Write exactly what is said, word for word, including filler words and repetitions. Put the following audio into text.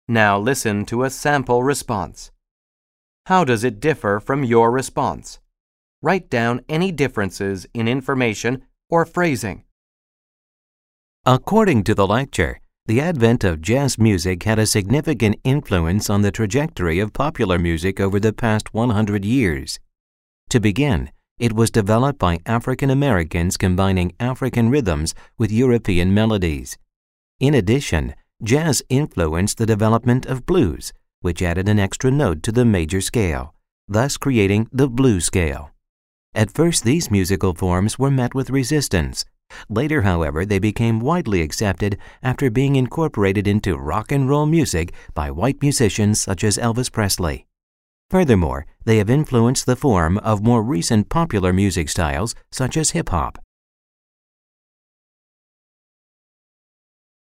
Now listen to a sample response. How does it differ from your response? Write down any differences in information or phrasing. According to the lecture, the advent of jazz music had a significant influence on the trajectory of popular music over the past one hundred years. To begin, it was developed by African Americans combining African rhythms with European melodies. In addition, jazz influenced the development of blues, which added an extra note to the major scale, thus creating the blues scale. At first, these musical forms were met with resistance. Later, however, they became widely accepted after being incorporated into rock and roll music by white musicians such as Elvis Presley. Furthermore, they have influenced the form of more recent popular music styles such as hip-hop.